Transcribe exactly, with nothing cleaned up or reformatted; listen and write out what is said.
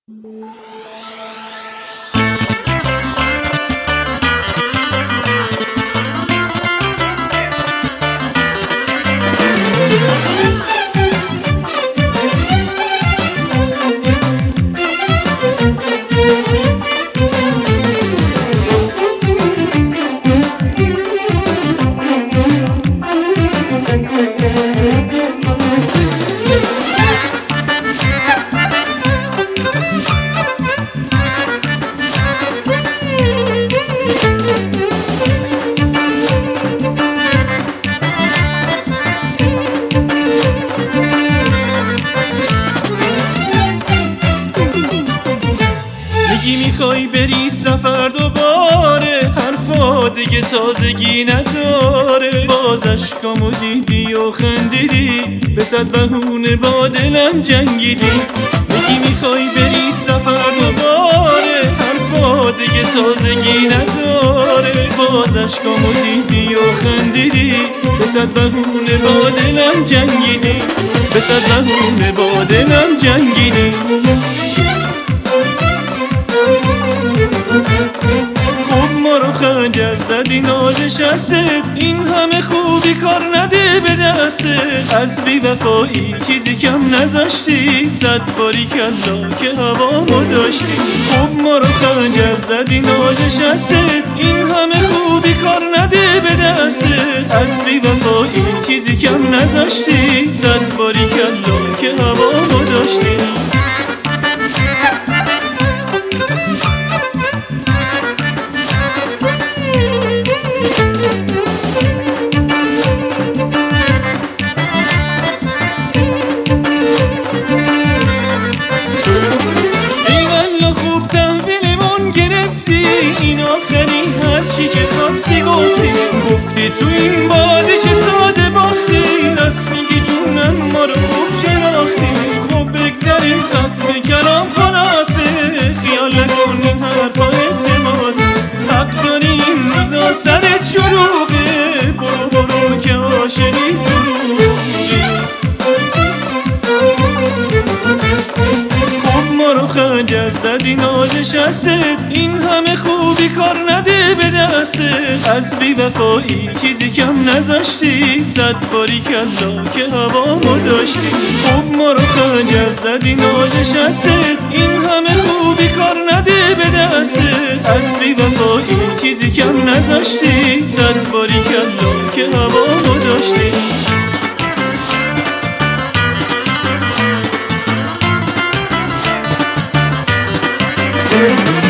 میگی میخوای بری سفر دوباره، حرفا دیگه تازگی نداره. باز اشکامو دیدی و خندیدی، به صد بهونه با دلم جنگیدی. میگی میخوای بری سفر دوباره، حرفا دیگه تازگی نداره. باز اشکامو دیدی و خندیدی، به صد بهونه با دلم جنگیدی. به صد بهونه با دلم جنگیدی. خب ما رو خنجر زدی ناشسته، این همه خوبی کار نده به دسته. از بی وفایی چیزی کم نذاشتی، صد باری کلا که هوامو داشتی. خب ما رو خنجر زدی ناشسته، این همه خوبی کار نده به دسته. از بی وفایی چیزی کم نذاشتی، صد باری کلا که هوامو داشتی. هرچی که خواستی گفتی، گفتی تو این بازی چه ساده باختی. راست میگی جونم ما رو خوب شناختی. خب بگذاریم ختم کلام خلاصه، خیال نکن این حرفا التماسه. حق داری این روزا سرت شلوغه، برو برو که عاشقی دروغه. ما رو خنجر زدی ناشسته، این همه خوبی کار نده به دسته. از بی وفایی چیزی کم نذاشتی، صد باری کلا که هوامو داشتی. خب ما رو خنجر زدی ناشسته، این همه خوبی کار نده به دسته. از بی وفایی چیزی کم نذاشتی، صد باری کلا که هوامو داشتی. Thank you.